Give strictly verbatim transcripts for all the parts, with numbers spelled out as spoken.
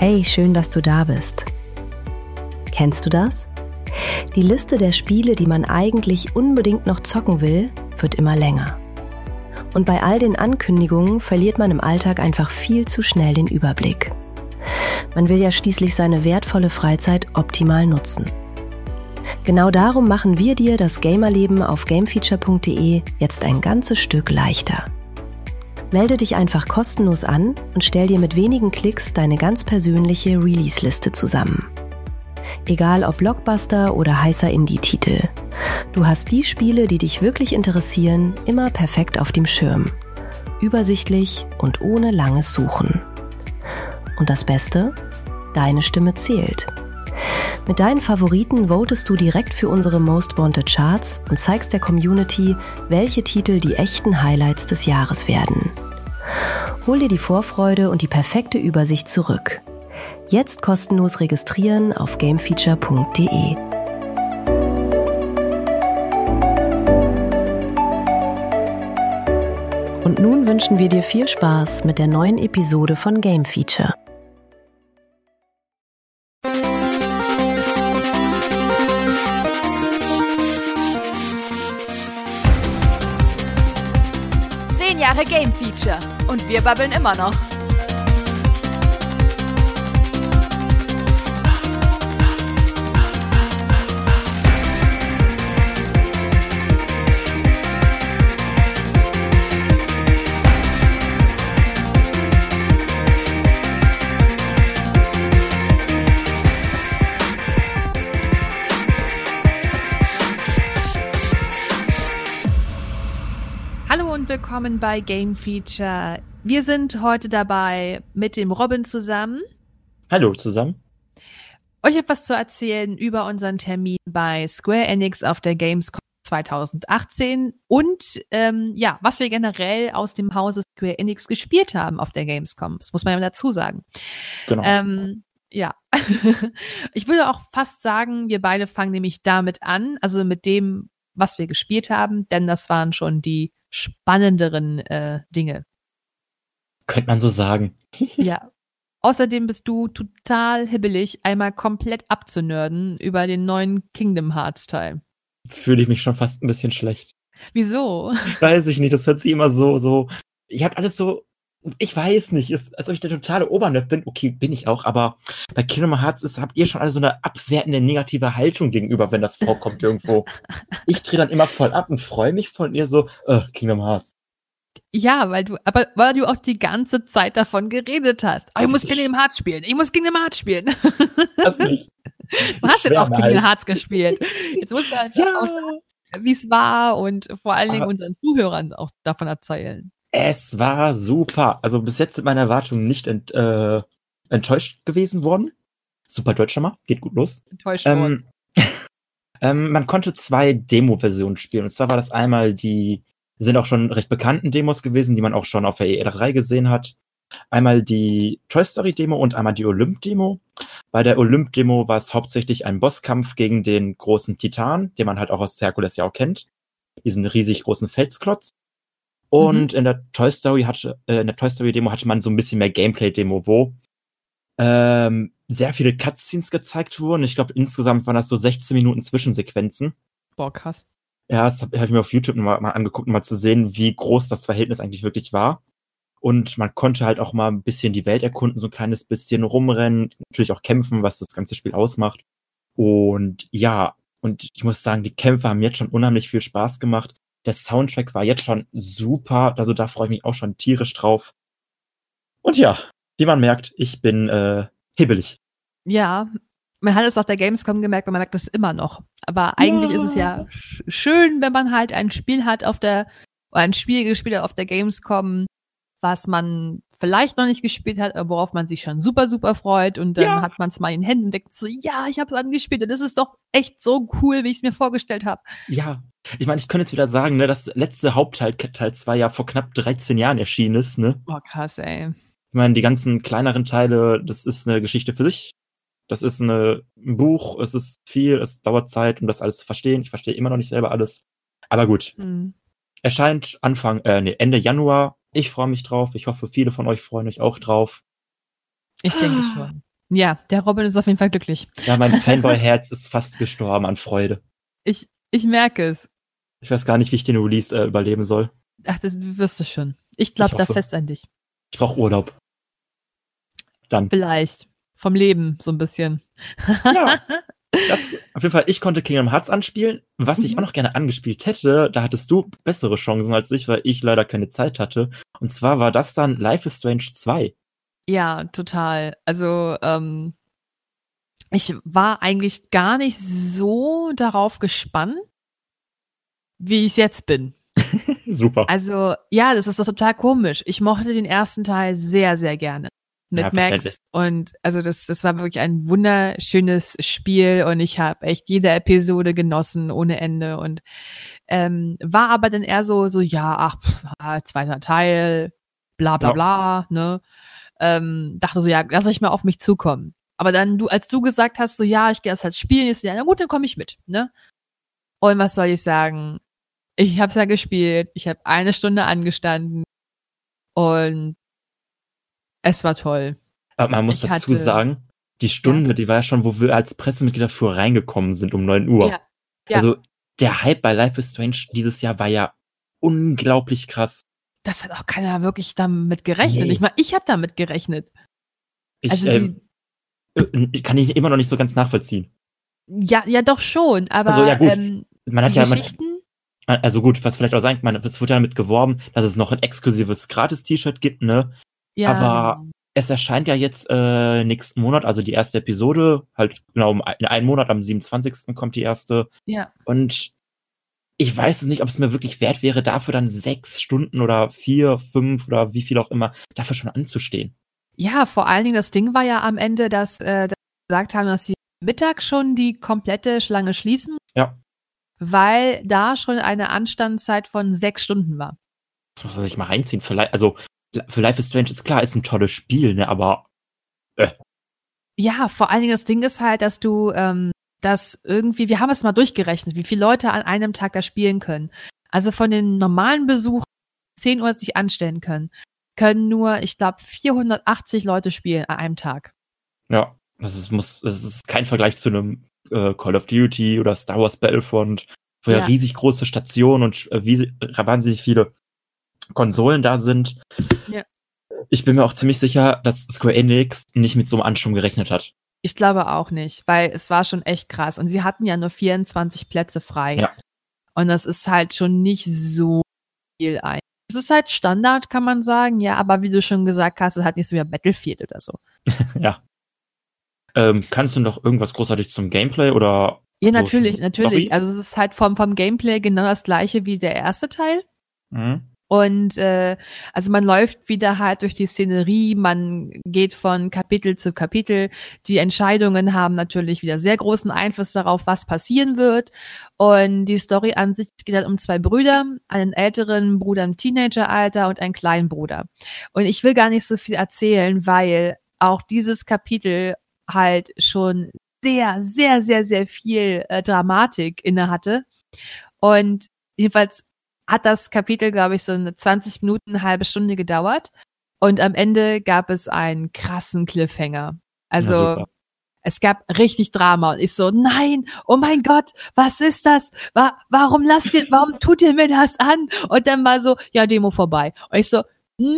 Hey, schön, dass du da bist. Kennst du das? Die Liste der Spiele, die man eigentlich unbedingt noch zocken will, wird immer länger. Und bei all den Ankündigungen verliert man im Alltag einfach viel zu schnell den Überblick. Man will ja schließlich seine wertvolle Freizeit optimal nutzen. Genau darum machen wir dir das Gamerleben auf gamefeature punkt de jetzt ein ganzes Stück leichter. Melde dich einfach kostenlos an und stell dir mit wenigen Klicks deine ganz persönliche Release-Liste zusammen. Egal ob Blockbuster oder heißer Indie-Titel. Du hast die Spiele, die dich wirklich interessieren, immer perfekt auf dem Schirm. Übersichtlich und ohne langes Suchen. Und das Beste? Deine Stimme zählt. Mit deinen Favoriten votest du direkt für unsere Most Wanted Charts und zeigst der Community, welche Titel die echten Highlights des Jahres werden. Hol dir die Vorfreude und die perfekte Übersicht zurück. Jetzt kostenlos registrieren auf gamefeature punkt de. Und nun wünschen wir dir viel Spaß mit der neuen Episode von Game Feature. Zehn Jahre Game Feature und wir babbeln immer noch. Hallo und willkommen bei Game Feature. Wir sind heute dabei mit dem Robin zusammen. Hallo zusammen. Euch etwas zu erzählen über unseren Termin bei Square Enix auf der Gamescom zwanzig achtzehn und ähm, ja, was wir generell aus dem Hause Square Enix gespielt haben auf der Gamescom. Das muss man ja dazu sagen. Genau. Ähm, ja, ich würde auch fast sagen, wir beide fangen nämlich damit an, also mit dem, was wir gespielt haben, denn das waren schon die spannenderen äh, Dinge. Könnte man so sagen. Ja. Außerdem bist du total hibbelig, einmal komplett abzunörden über den neuen Kingdom Hearts Teil. Jetzt fühle ich mich schon fast ein bisschen schlecht. Wieso? Weiß ich nicht, das hört sich immer so, so, ich hab alles so, ich weiß nicht, ist, als ob ich der totale Obernerd bin. Okay, bin ich auch, aber bei Kingdom Hearts ist, habt ihr schon alle so eine abwertende, negative Haltung gegenüber, wenn das vorkommt irgendwo. Ich drehe dann immer voll ab und freue mich von ihr so, äh, Kingdom Hearts. Ja, weil du, aber weil du auch die ganze Zeit davon geredet hast. Oh, ich muss Kingdom Hearts spielen, ich muss Kingdom Hearts spielen. Das nicht. Du hast jetzt auch Kingdom halt. Hearts gespielt. Jetzt musst du halt Ja. auch sagen, wie es war und vor allen Dingen Aber unseren Zuhörern auch davon erzählen. es war super. Also bis jetzt sind meine Erwartungen nicht ent, äh, enttäuscht gewesen worden. Super Deutsch schon mal, geht gut los. Enttäuscht worden. Ähm, ähm, man konnte zwei Demo-Versionen spielen. Und zwar war das einmal die, sind auch schon recht bekannten Demos gewesen, die man auch schon auf der E drei gesehen hat. Einmal die Toy Story Demo und einmal die Olymp Demo. Bei der Olymp Demo war es hauptsächlich ein Bosskampf gegen den großen Titan, den man halt auch aus Herkules ja auch kennt. Diesen riesig großen Felsklotz. Und mhm. in der Toy Story hatte, äh, in der Toy Story Demo hatte man so ein bisschen mehr Gameplay-Demo, wo ähm, sehr viele Cutscenes gezeigt wurden. Ich glaube, insgesamt waren das so sechzehn Minuten Zwischensequenzen. Boah, krass. Ja, das habe hab ich mir auf YouTube mal, mal angeguckt, um mal zu sehen, wie groß das Verhältnis eigentlich wirklich war. Und man konnte halt auch mal ein bisschen die Welt erkunden, so ein kleines bisschen rumrennen, natürlich auch kämpfen, was das ganze Spiel ausmacht. Und ja, und ich muss sagen, die Kämpfe haben jetzt schon unheimlich viel Spaß gemacht. Der Soundtrack war jetzt schon super, also da freue ich mich auch schon tierisch drauf. Und ja, wie man merkt, ich bin äh, hibbelig. Ja, man hat es auf der Gamescom gemerkt, und man merkt es immer noch. Aber eigentlich ja. ist es ja sch- schön, wenn man halt ein Spiel hat auf der, oder ein Spiel gespielt hat auf der Gamescom, was man vielleicht noch nicht gespielt hat, aber worauf man sich schon super, super freut. Und dann ja. hat man es mal in den Händen und denkt so, ja, ich habe es angespielt und das ist doch echt so cool, wie ich es mir vorgestellt habe. Ja, ich meine, ich könnte jetzt wieder sagen, ne, das letzte Hauptteil, Teil zwei, ja vor knapp dreizehn Jahren erschienen ist, ne? Boah, krass, ey. Ich meine, die ganzen kleineren Teile, das ist eine Geschichte für sich. Das ist eine, ein Buch, es ist viel, es dauert Zeit, um das alles zu verstehen. Ich verstehe immer noch nicht selber alles. Aber gut. Mhm. Erscheint Anfang, äh, nee, Ende Januar. Ich freue mich drauf. Ich hoffe, viele von euch freuen euch auch drauf. Ich denke schon. Ja, der Robin ist auf jeden Fall glücklich. Ja, mein Fanboy-Herz ist fast gestorben an Freude. Ich, ich merke es. Ich weiß gar nicht, wie ich den Release äh, überleben soll. Ach, das wirst du schon. Ich glaube da fest an dich. Ich brauche Urlaub. Dann. Vielleicht. Vom Leben so ein bisschen. Ja. Das, auf jeden Fall, ich konnte Kingdom Hearts anspielen. Was ich auch noch gerne angespielt hätte, da hattest du bessere Chancen als ich, weil ich leider keine Zeit hatte. Und zwar war das dann Life is Strange zwei. Ja, total. Also, ähm, ich war eigentlich gar nicht so darauf gespannt, wie ich es jetzt bin. Super. Also, ja, das ist doch total komisch. Ich mochte den ersten Teil sehr, sehr gerne. Mit Ja, Max. Und also das, das war wirklich ein wunderschönes Spiel und ich habe echt jede Episode genossen ohne Ende und ähm, war aber dann eher so, so ja, ach, pff, ah, zweiter Teil, bla bla Ja. bla, ne? Ähm, dachte so, ja, lass ich mal auf mich zukommen. Aber dann, du, als du gesagt hast, so ja, ich gehe das halt spielen, ist ja, na gut, dann komme ich mit, ne? Und was soll ich sagen? Ich hab's ja gespielt, ich habe eine Stunde angestanden und es war toll. Aber man muss Ich dazu hatte- sagen, die Stunde, Ja. die war ja schon, wo wir als Pressemitglieder früher reingekommen sind, um neun Uhr. Ja. Ja. Also der Hype bei Life is Strange dieses Jahr war ja unglaublich krass. Das hat auch keiner wirklich damit gerechnet. Nee. Ich meine, ich habe damit gerechnet. Ich, Also ähm, äh, ich kann ich immer noch nicht so ganz nachvollziehen. Ja, ja, doch schon, aber Also, ja, gut. ähm, Man hat die ja, man, Geschichten, also gut, was vielleicht auch sein kann, es wird ja damit geworben, dass es noch ein exklusives Gratis-T-Shirt gibt, ne? ja, aber- Es erscheint ja jetzt äh, nächsten Monat, also die erste Episode, halt genau um ein- in einem Monat, am siebenundzwanzigsten kommt die erste. ja, Und ich weiß nicht, ob es mir wirklich wert wäre, dafür dann sechs Stunden oder vier, fünf oder wie viel auch immer, dafür schon anzustehen. ja, vor allen Dingen das Ding war ja am Ende, dass, äh, dass sie gesagt haben, dass sie Mittag schon die komplette Schlange schließen, Ja. weil da schon eine Anstandszeit von sechs Stunden war. Das muss man sich mal reinziehen. Für, Li- also für Life is Strange ist klar, ist ein tolles Spiel, ne? Aber Ja, vor allen Dingen das Ding ist halt, dass du ähm, das irgendwie, wir haben es mal durchgerechnet, wie viele Leute an einem Tag da spielen können. Also von den normalen Besuchern, die zehn Uhr sich anstellen können, können nur, ich glaube, vierhundertachtzig Leute spielen an einem Tag. ja, das ist, muss, das ist kein Vergleich zu einem äh, Call of Duty oder Star Wars Battlefront, wo ja, Ja. riesig große Stationen und äh, wie, wahnsinnig viele Konsolen da sind. Ja. Ich bin mir auch ziemlich sicher, dass Square Enix nicht mit so einem Ansturm gerechnet hat. Ich glaube auch nicht, weil es war schon echt krass. Und sie hatten ja nur vierundzwanzig Plätze frei. Ja. Und das ist halt schon nicht so viel ein. Es ist halt Standard, kann man sagen, ja, aber wie du schon gesagt hast, es ist halt nicht so wie Battlefield oder so. Ja. Ähm, kannst du noch irgendwas großartig zum Gameplay oder? Ja, so natürlich, schon natürlich. Story? Also es ist halt vom, vom Gameplay genau das gleiche wie der erste Teil. Mhm. Und äh, also man läuft wieder halt durch die Szenerie, man geht von Kapitel zu Kapitel. Die Entscheidungen haben natürlich wieder sehr großen Einfluss darauf, was passieren wird. Und die Story an sich geht halt um zwei Brüder, einen älteren Bruder im Teenageralter und einen kleinen Bruder. Und ich will gar nicht so viel erzählen, weil auch dieses Kapitel halt schon sehr, sehr, sehr, sehr viel äh, Dramatik inne hatte. Und jedenfalls hat das Kapitel, glaube ich, so eine zwanzig Minuten, eine halbe Stunde gedauert. Und am Ende gab es einen krassen Cliffhanger. Also Ja, super. es gab richtig Drama. Und ich so, nein, oh mein Gott, was ist das? Wa- warum lasst ihr, warum tut ihr mir das an? Und dann war so, ja, Demo vorbei. Und ich so,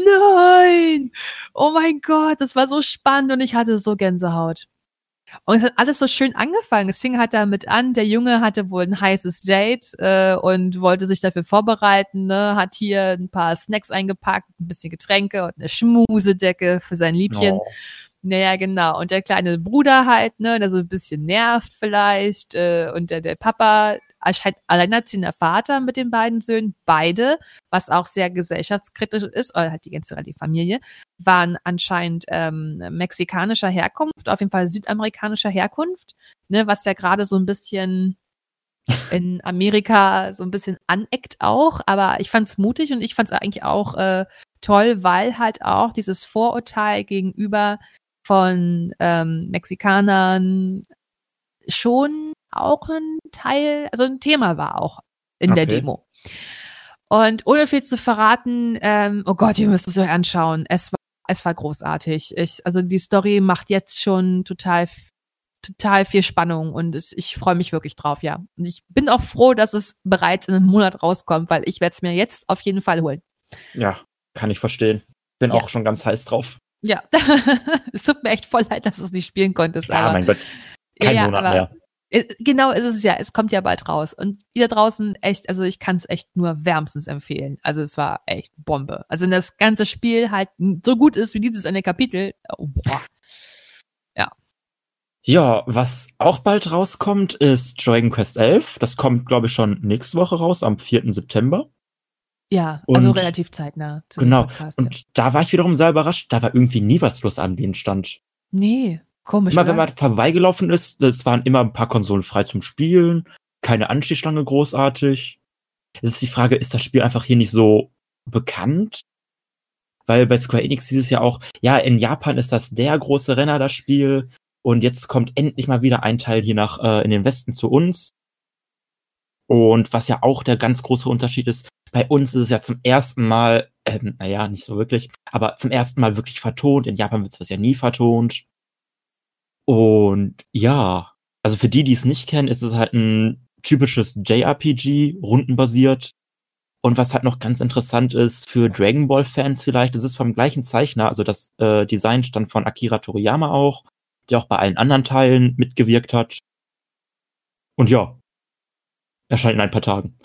nein, oh mein Gott, das war so spannend und ich hatte so Gänsehaut. Und es hat alles so schön angefangen. Es fing halt damit an, der Junge hatte wohl ein heißes Date äh, und wollte sich dafür vorbereiten, ne? Hat hier ein paar Snacks eingepackt, ein bisschen Getränke und eine Schmusedecke für sein Liebchen. Oh. Naja, genau. Und der kleine Bruder halt, ne, der so ein bisschen nervt vielleicht. Äh, und der, der Papa, halt alleinerziehender Vater mit den beiden Söhnen, beide, was auch sehr gesellschaftskritisch ist, oder halt die ganze die Familie, waren anscheinend ähm, mexikanischer Herkunft, auf jeden Fall südamerikanischer Herkunft, ne, was ja gerade so ein bisschen in Amerika so ein bisschen aneckt auch, aber ich fand's mutig und ich fand's eigentlich auch äh, toll, weil halt auch dieses Vorurteil gegenüber von ähm, Mexikanern schon auch ein Teil, also ein Thema war auch in der Okay. Demo. Und ohne viel zu verraten, ähm, oh Gott, ihr müsst es euch anschauen. Es war Es war großartig. Ich, also die Story macht jetzt schon total, total viel Spannung und es, ich freue mich wirklich drauf, ja. Und ich bin auch froh, dass es bereits in einem Monat rauskommt, weil ich werde es mir jetzt auf jeden Fall holen. Ja, kann ich verstehen. Bin Ja. auch schon ganz heiß drauf. Ja, es tut mir echt voll leid, dass du es nicht spielen konntest. Ja, aber, mein Gott, kein ja, ja, Monat aber, mehr. äh, Genau ist es ja, es kommt ja bald raus. Und ihr da draußen, echt, also ich kann es echt nur wärmstens empfehlen. Also es war echt Bombe. Also wenn das ganze Spiel halt so gut ist wie dieses eine Kapitel, oh, boah. Ja, was auch bald rauskommt, ist Dragon Quest elf. Das kommt, glaube ich, schon nächste Woche raus, am vierten September. Ja, Und also relativ zeitnah zu dem Genau. Podcast. Und Ja. da war ich wiederum sehr überrascht. Da war irgendwie nie was los an den Stand. Nee, komisch, Immer oder? wenn man vorbeigelaufen ist, es waren immer ein paar Konsolen frei zum Spielen. Keine Anstehschlange großartig. Es ist die Frage, ist das Spiel einfach hier nicht so bekannt? Weil bei Square Enix hieß es ja auch, ja, in Japan ist das der große Renner, das Spiel. Und jetzt kommt endlich mal wieder ein Teil hier nach äh, in den Westen zu uns. Und was ja auch der ganz große Unterschied ist, bei uns ist es ja zum ersten Mal, ähm, naja, nicht so wirklich, aber zum ersten Mal wirklich vertont. In Japan wird es ja nie vertont. Und ja, also für die, die es nicht kennen, ist es halt ein typisches J R P G, rundenbasiert. Und was halt noch ganz interessant ist für Dragon Ball Fans vielleicht, es ist vom gleichen Zeichner, also das äh, Design stammt von Akira Toriyama auch, der auch bei allen anderen Teilen mitgewirkt hat. Und ja, erscheint in ein paar Tagen.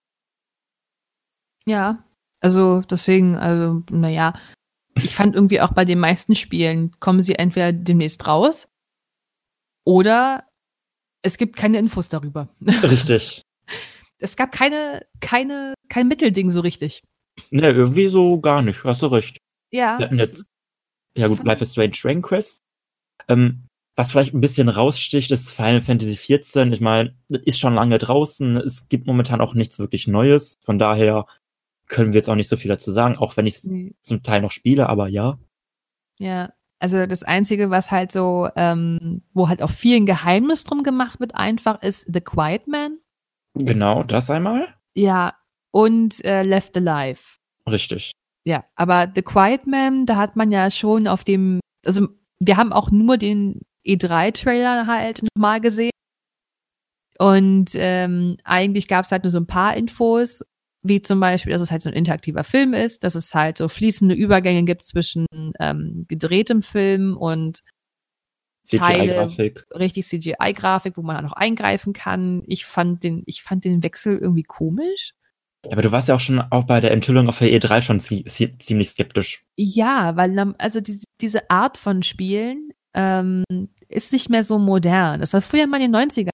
Ja, also deswegen, also, naja, ich fand irgendwie auch bei den meisten Spielen kommen sie entweder demnächst raus oder es gibt keine Infos darüber. Richtig. Es gab keine, keine, kein Mittelding so richtig. Ne, irgendwie so gar nicht, hast du recht. Ja, Wir hatten das jetzt, ist, ja gut, Life is Strange Dragon Quest. Ähm, was vielleicht ein bisschen raussticht, ist Final Fantasy vierzehn. Ich meine, das ist schon lange draußen. Es gibt momentan auch nichts wirklich Neues. Von daher können wir jetzt auch nicht so viel dazu sagen, auch wenn ich es nee. zum Teil noch spiele, aber ja. Ja, also das Einzige, was halt so, ähm, wo halt auch viel ein Geheimnis drum gemacht wird, einfach ist The Quiet Man. Genau, das einmal. Ja, und äh, Left Alive. Richtig. Ja, aber The Quiet Man, da hat man ja schon auf dem, also wir haben auch nur den E drei Trailer halt nochmal gesehen. Und ähm, eigentlich gab es halt nur so ein paar Infos, wie zum Beispiel, dass es halt so ein interaktiver Film ist, dass es halt so fließende Übergänge gibt zwischen ähm, gedrehtem Film und C G Teile, I-Grafik. richtig C G I-Grafik, wo man auch noch eingreifen kann. Ich fand den, ich fand den Wechsel irgendwie komisch. Aber du warst ja auch schon auch bei der Enthüllung auf der E drei schon zie- zie- ziemlich skeptisch. Ja, weil nam- also die, diese Art von Spielen ähm, ist nicht mehr so modern. Das war früher mal in den neunzigern.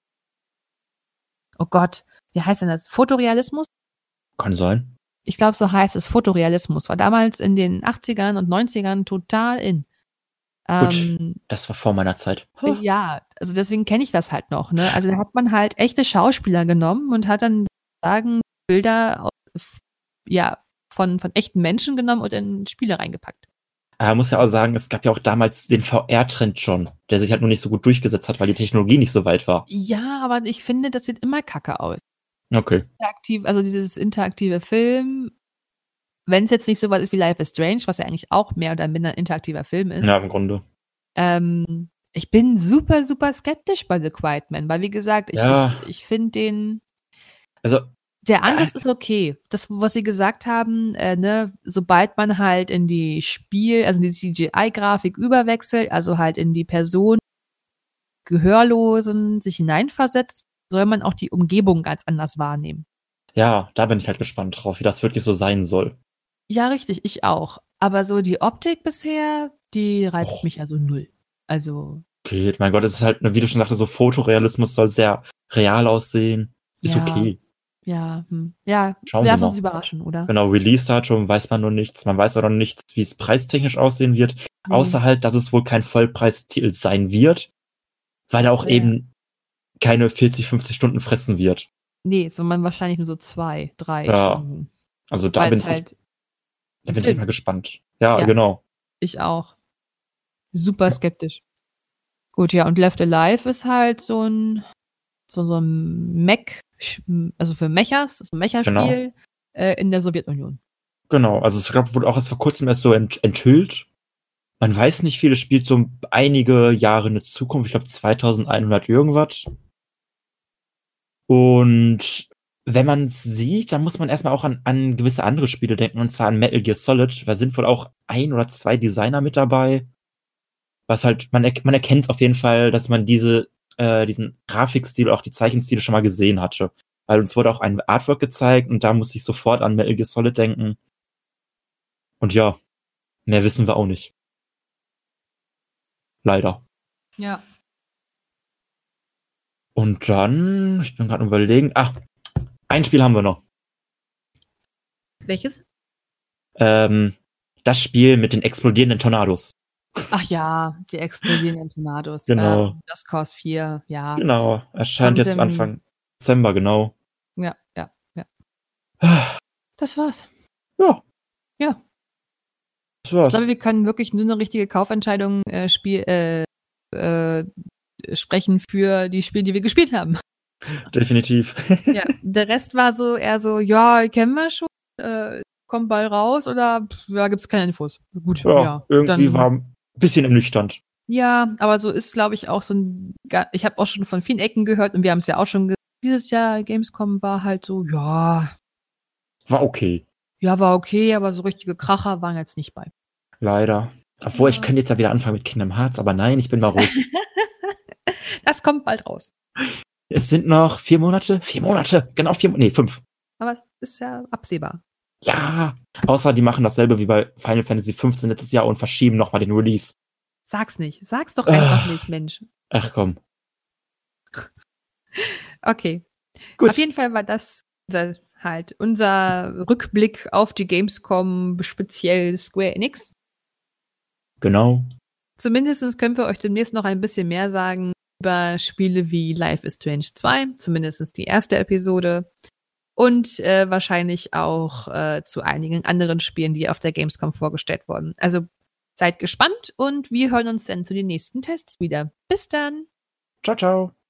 Oh Gott, wie heißt denn das? Fotorealismus? Kann sein. Ich glaube, so heißt es. Fotorealismus. War damals in den achtzigern und neunzigern total in. Ähm, Das war vor meiner Zeit. ja, also deswegen kenne ich das halt noch. Ne? Also da hat man halt echte Schauspieler genommen und hat dann sagen Bilder aus, ja, von, von echten Menschen genommen und in Spiele reingepackt. Aber man muss ja auch sagen, es gab ja auch damals den V R-Trend schon, der sich halt nur nicht so gut durchgesetzt hat, weil die Technologie nicht so weit war. Ja, aber ich finde, das sieht immer kacke aus. Okay. Interaktiv, also dieses interaktive Film, wenn es jetzt nicht so was ist wie Life is Strange, was ja eigentlich auch mehr oder minder ein interaktiver Film ist. Ja, im Grunde. Ähm, ich bin super, super skeptisch bei The Quiet Man, weil wie gesagt, ich, Ja. ich, ich finde den, Also, der Ansatz ist okay. Das, was sie gesagt haben, äh, ne, sobald man halt in die Spiel, also in die C G I-Grafik überwechselt, also halt in die Person Gehörlosen sich hineinversetzt, soll man auch die Umgebung ganz anders wahrnehmen. ja, da bin ich halt gespannt drauf, wie das wirklich so sein soll. Ja, richtig, ich auch. Aber so die Optik bisher, die reizt Oh. mich also null. Also, Okay, mein Gott, es ist halt, wie du schon sagtest, so Fotorealismus soll sehr real aussehen. Ist Ja. okay. ja, hm. ja, Schauen wir lass mal. uns überraschen, oder? Genau, Release-Datum weiß man noch nichts. Man weiß auch noch nicht, wie es preistechnisch aussehen wird. Nee. Außer halt, dass es wohl kein Vollpreistitel sein wird, weil er auch Das wär- eben keine vierzig, fünfzig Stunden fressen wird. Nee, sondern wahrscheinlich nur so zwei, drei Ja. Stunden. Also da Weil bin es ich, halt, da bin ich Film. mal gespannt. Ja, Ja. genau. ich auch. Super skeptisch. Gut, ja, und Left Alive ist halt so ein, so, so ein Mech, also für Mechas, so ein Mechaspiel äh, in der Sowjetunion. Genau, also es glaub, wurde auch erst vor kurzem erst so ent- enthüllt. Man weiß nicht viel, es spielt so einige Jahre in der Zukunft, ich glaube zweitausendeinhundert irgendwas. Und wenn man es sieht, dann muss man erstmal auch an, an gewisse andere Spiele denken, und zwar an Metal Gear Solid. Da sind wohl auch ein oder zwei Designer mit dabei. Was halt, man, er, man erkennt auf jeden Fall, dass man diese, äh, diesen Grafikstil, auch die Zeichenstile schon mal gesehen hatte. Weil uns wurde auch ein Artwork gezeigt und da musste ich sofort an Metal Gear Solid denken. Und ja, mehr wissen wir auch nicht. Leider. Ja. Und dann, ich bin gerade überlegen, ach, ein Spiel haben wir noch. Welches? Ähm, das Spiel mit den explodierenden Tornados. Ach ja, die explodierenden Tornados. Genau. Ähm, Just Cause vier, ja. Genau, erscheint Und, jetzt ähm, Anfang Dezember, genau. Ja, ja, ja. Ah, Das war's. Ja. Ja. Das war's. Ich glaube, wir können wirklich nur eine richtige Kaufentscheidung äh, spiel, äh, äh, sprechen für die Spiele, die wir gespielt haben. Definitiv. Ja, der Rest war so eher so, ja, kennen wir schon, äh, kommt bald raus oder pff, ja, gibt's keine Infos. Gut, ja, ja. irgendwie dann, war ein bisschen ernüchternd. Ja, aber so ist, glaube ich, auch so ein, ga- ich habe auch schon von vielen Ecken gehört und wir haben es ja auch schon ge- dieses Jahr Gamescom war halt so, ja, War okay. ja, war okay, aber so richtige Kracher waren jetzt nicht bei. Leider. Obwohl, Ja. ich könnte jetzt ja wieder anfangen mit Kingdom Hearts, aber nein, ich bin mal ruhig. Das kommt bald raus. Es sind noch vier Monate? Vier Monate! Genau, vier Monate. Nee, fünf. Aber es ist ja absehbar. Ja! Außer die machen dasselbe wie bei Final Fantasy fünfzehn letztes Jahr und verschieben nochmal den Release. Sag's nicht. Sag's doch einfach Ah. nicht, Mensch. Ach komm. Okay. Gut. Auf jeden Fall war das unser, halt unser Rückblick auf die Gamescom, speziell Square Enix. Genau. Zumindest können wir euch demnächst noch ein bisschen mehr sagen über Spiele wie Life is Strange zwei, zumindest die erste Episode. Und äh, wahrscheinlich auch äh, zu einigen anderen Spielen, die auf der Gamescom vorgestellt wurden. Also seid gespannt und wir hören uns dann zu den nächsten Tests wieder. Bis dann! Ciao, ciao.